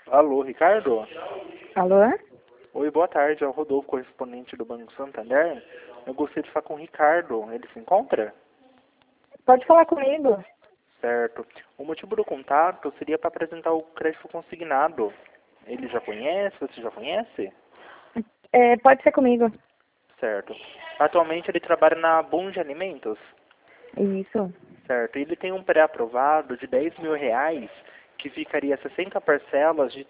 Alô, Ricardo? Alô? Oi, boa tarde. É o Rodolfo, correspondente do Banco Santander. Eu gostaria de falar com o Ricardo. Ele se encontra? Pode falar comigo? Certo. O motivo do contato seria para apresentar o crédito consignado. Ele já conhece? Você já conhece? Pode ser comigo. Certo. Atualmente ele trabalha na Bom de Alimentos? Isso. Certo. Ele tem um pré-aprovado de R$ 10.000 que ficaria 60 parcelas de R$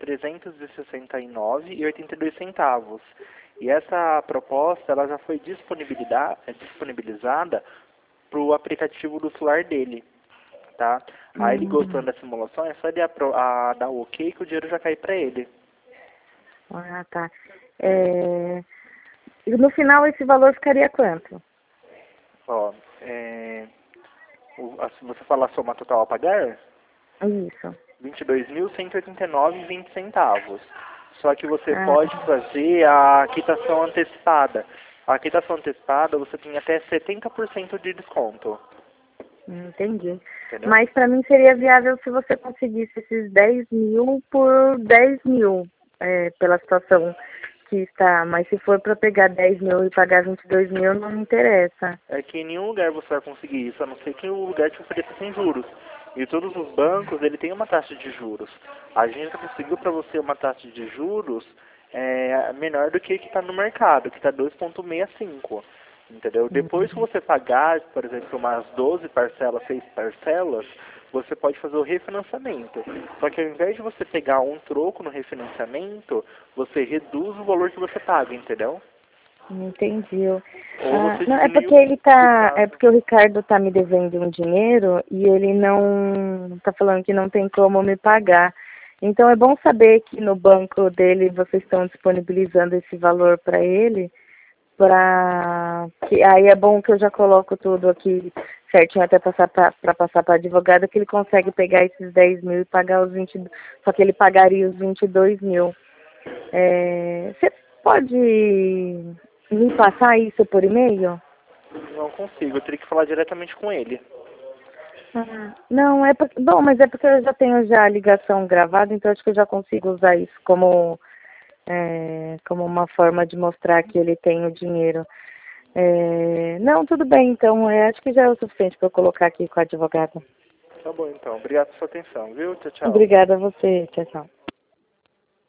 369,82. E essa proposta ela já foi disponibilizada para o aplicativo do celular dele, tá? Aí ele Hum. gostando da simulação, é só ele dar o ok que o dinheiro já cai para ele. Ah, tá. E no final esse valor ficaria quanto? Ó, se você falar a soma total a pagar, Isso. R$ 22.189,20. Só que você Ah, pode fazer a quitação antecipada. A quitação antecipada você tem até 70% de desconto, entendi. entendeu? Mas para mim seria viável se você conseguisse esses 10.000 por 10.000, pela situação que está. Mas se for para pegar 10.000 e pagar 22.000, não me interessa. É que em nenhum lugar você vai conseguir isso, a não ser que o lugar te ofereça sem juros. E todos os bancos, ele tem uma taxa de juros. A gente conseguiu para você uma taxa de juros menor do que está no mercado, que está 2,65. Entendeu? Depois que você pagar, por exemplo, umas 12 parcelas, 6 parcelas, você pode fazer o refinanciamento. Só que ao invés de você pegar um troco no refinanciamento, você reduz o valor que você paga, entendeu? Entendi. Ou você Não, é diminui porque ele o tá, é prazo. porque o Ricardo tá me devendo um dinheiro e ele não tá falando que não tem como me pagar. Então é bom saber que no banco dele vocês estão disponibilizando esse valor para ele, para que aí é bom que eu já coloco tudo aqui certinho até passar para passar para advogado que ele consegue pegar esses 10.000 e pagar os 20, só que ele pagaria os 22.000. Você pode me passar isso por e-mail? Não consigo, eu teria que falar diretamente com ele. Não, é porque, bom, mas é porque eu já tenho já a ligação gravada, então acho que eu já consigo usar isso como uma forma de mostrar que ele tem o dinheiro. Não, tudo bem, então, acho que já é o suficiente para eu colocar aqui com a advogada. Tá bom então, obrigado pela sua atenção, viu? Tchau, tchau. Obrigada a você, tchau, tchau.